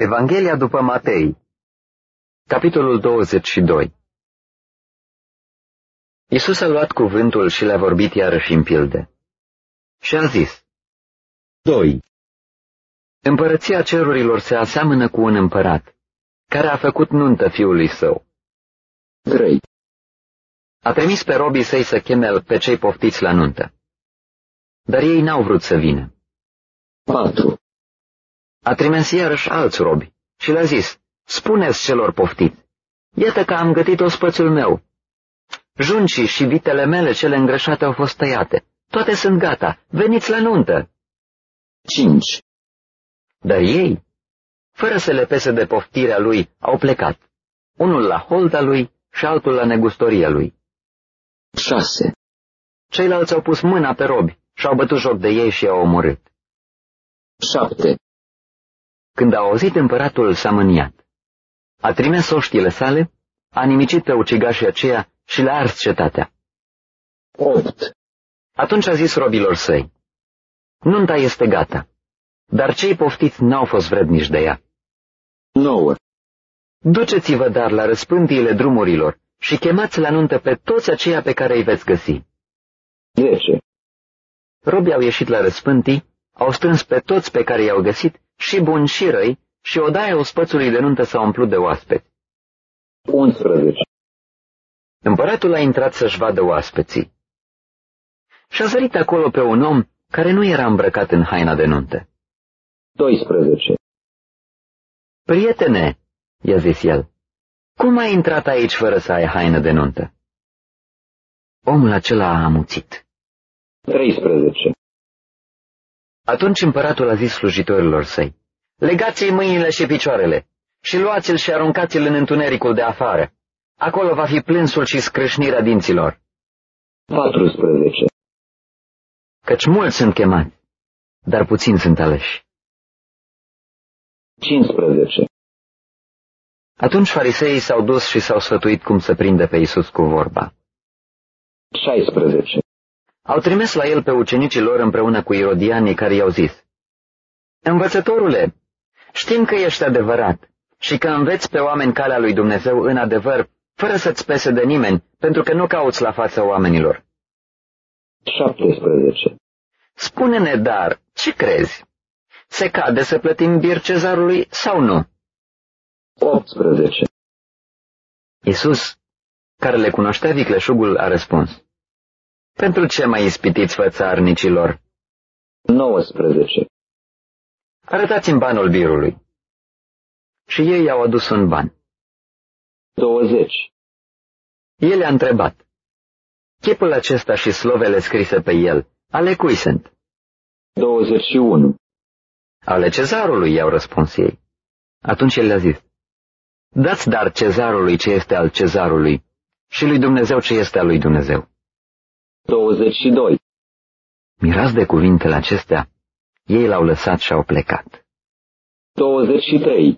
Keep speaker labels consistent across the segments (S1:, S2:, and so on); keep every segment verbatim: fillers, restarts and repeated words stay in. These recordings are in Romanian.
S1: Evanghelia după Matei, capitolul douăzeci și doi. Iisus a luat cuvântul și le-a vorbit iarăși în pilde. Și a zis: doi. Împărăția cerurilor se aseamănă cu un împărat, care a făcut nuntă fiului său. trei. A trimis pe robii săi să cheme pe cei poftiți la nuntă, dar ei n-au vrut să vină.
S2: patru.
S1: A trimis iarăși alți robi și le-a zis: spuneți celor poftiți: iată că am gătit ospățul meu. Juncii și vitele mele cele îngrășate au fost tăiate. Toate sunt gata. Veniți la nuntă.
S2: cinci.
S1: Dar ei, fără să le pese de poftirea lui, au plecat. Unul la holda lui și altul la negustoria lui.
S2: șase.
S1: Ceilalți au pus mâna pe robi și au bătut joc de ei și i-au omorât.
S2: șapte.
S1: Când a auzit împăratul, s-a mâniat. A trimis oștile sale, a nimicit pe ucigașii aceia și le-a ars cetatea.
S2: opt.
S1: Atunci a zis robilor săi: nunta este gata, dar cei poftiți n-au fost vrednici de ea.
S2: nouă.
S1: Duceți-vă dar la răspântiile drumurilor și chemați la nuntă pe toți aceia pe care îi veți găsi.
S2: zece.
S1: Robii au ieșit la răspântii, au strâns pe toți pe care i-au găsit, și buni și răi, și odaia ospățului de nuntă s-a umplut de oaspeți.
S2: unsprezece.
S1: Împăratul a intrat să-și vadă oaspeții și a zărit acolo pe un om care nu era îmbrăcat în haina de nuntă.
S2: doisprezece.
S1: Prietene, i-a zis el, cum ai intrat aici fără să ai haină de nuntă? Omul acela a amuțit.
S2: treisprezece.
S1: Atunci împăratul a zis slujitorilor săi: legați-i mâinile și picioarele și luați-l și aruncați-l în întunericul de afară. Acolo va fi plânsul și scrâșnirea dinților.
S2: paisprezece.
S1: Căci mulți sunt chemați, dar puțini sunt aleși.
S2: cincisprezece.
S1: Atunci fariseii s-au dus și s-au sfătuit cum să prindă pe Iisus cu vorba.
S2: șaisprezece.
S1: Au trimis la el pe ucenicii lor împreună cu irodianii, care i-au zis: învățătorule, știm că ești adevărat și că înveți pe oameni calea lui Dumnezeu în adevăr, fără să-ți pese de nimeni, pentru că nu cauți la fața oamenilor.
S2: șaptesprezece.
S1: Spune-ne dar, ce crezi? Se cade să plătim bir cezarului sau nu?
S2: optsprezece.
S1: Iisus, care le cunoștea vicleșugul, a răspuns: pentru ce mai ispitiți fățarnicilor?
S2: nouăsprezece.
S1: Arătați-mi banul birului. Și ei i-au adus un ban.
S2: douăzeci.
S1: El i-a întrebat: chipul acesta și slovele scrise pe el, ale cui sunt?
S2: douăzeci și unu.
S1: Ale cezarului, i-au răspuns ei. Atunci el le-a zis: dați dar cezarului ce este al cezarului și lui Dumnezeu ce este al lui Dumnezeu.
S2: douăzeci și doi.
S1: Mirați de cuvintele acestea, ei l-au lăsat și au plecat.
S2: douăzeci și trei.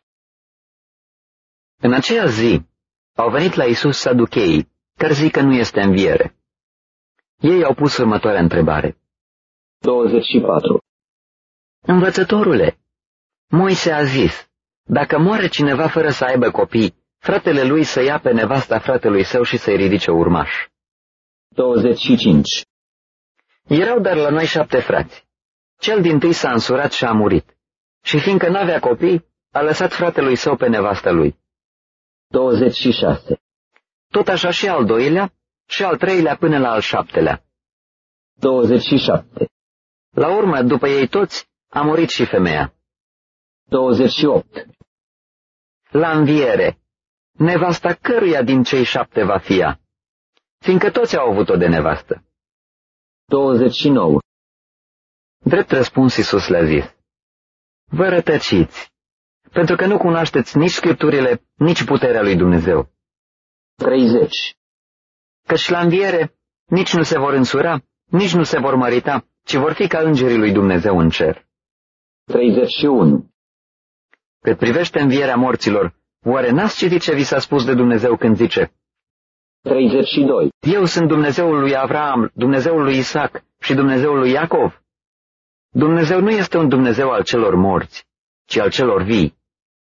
S1: În aceea zi au venit la Iisus saducheii, care zic că nu este înviere. Ei au pus următoarea întrebare:
S2: douăzeci și patru.
S1: învățătorule, Moise a zis: dacă moare cineva fără să aibă copii, fratele lui să ia pe nevasta fratelui său și să-i ridice urmaș.
S2: douăzeci și cinci.
S1: Erau dar la noi șapte frați. Cel dintâi s-a însurat și a murit, și fiindcă n-avea copii, a lăsat fratelui său pe nevasta lui.
S2: douăzeci și șase.
S1: Tot așa și al doilea și al treilea până la al șaptelea.
S2: douăzeci și șapte.
S1: La urmă, după ei toți, a murit și femeia.
S2: douăzeci și opt.
S1: La înviere, nevasta căruia din cei șapte va fi ea, fiindcă toți au avut-o de nevastă.
S2: douăzeci și nouă.
S1: Drept răspuns, Iisus le-a zis: vă rătăciți, pentru că nu cunoașteți nici Scripturile, nici puterea lui Dumnezeu.
S2: treizeci.
S1: Căci la înviere nici nu se vor însura, nici nu se vor mărita, ci vor fi ca îngerii lui Dumnezeu în cer.
S2: treizeci și unu.
S1: Cât privește învierea morților, oare n-ați citit ce vi s-a spus de Dumnezeu când zice:
S2: treizeci și doi.
S1: eu sunt Dumnezeul lui Avram, Dumnezeul lui Isaac și Dumnezeul lui Iacov? Dumnezeu nu este un Dumnezeu al celor morți, ci al celor vii.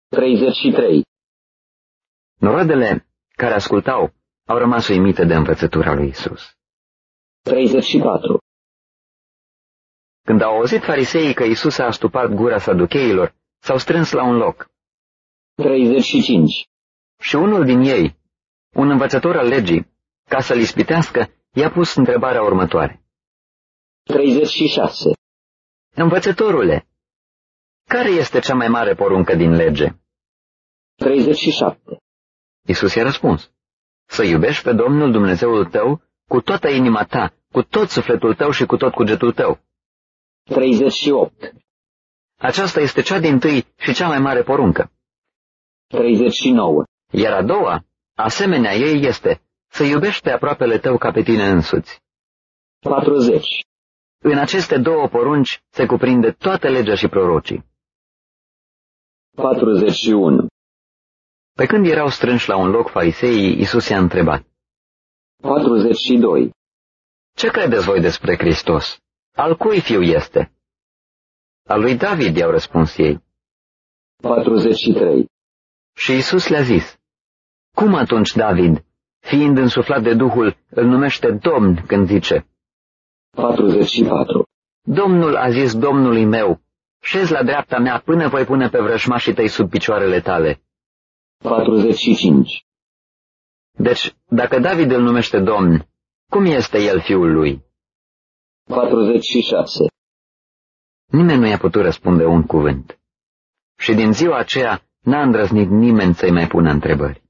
S2: treizeci și trei.
S1: Norodele care ascultau au rămas uimite de învățătura lui Isus.
S2: treizeci și patru.
S1: Când au auzit fariseii că Isus a astupat gura saducheilor, s-au strâns la un loc.
S2: treizeci și cinci.
S1: Și unul din ei, un învățător al legii, ca să-l ispitească, i-a pus întrebarea următoare.
S2: treizeci și șase.
S1: Învățătorule, care este cea mai mare poruncă din lege?
S2: treizeci și șapte.
S1: Isus i-a răspuns. Să iubești pe Domnul Dumnezeul tău cu toată inima ta, cu tot sufletul tău și cu tot cugetul tău.
S2: treizeci și opt.
S1: Aceasta este cea dintâi și cea mai mare poruncă.
S2: treizeci și nouă.
S1: Iar a doua, asemenea ei, este să iubești pe aproapele tău ca pe tine însuți.
S2: patruzeci.
S1: În aceste două porunci se cuprinde toată legea și prorocii.
S2: patruzeci și unu.
S1: Pe când erau strânși la un loc fariseii, Iisus i-a întrebat.
S2: patruzeci și doi.
S1: Ce credeți voi despre Hristos? Al cui fiu este? Al lui David, i-au răspuns ei.
S2: patruzeci și trei.
S1: Și Iisus le-a zis. Cum atunci David, fiind însuflat de Duhul, îl numește Domn când zice?
S2: patruzeci și patru.
S1: Domnul a zis Domnului meu, șezi la dreapta mea până voi pune pe vrăjmașii tăi sub picioarele tale.
S2: patruzeci și cinci.
S1: Deci, dacă David îl numește Domn, cum este el fiul lui?
S2: patruzeci și șase.
S1: Nimeni nu i-a putut răspunde un cuvânt. Și din ziua aceea n-a îndrăznit nimeni să-i mai pună întrebări.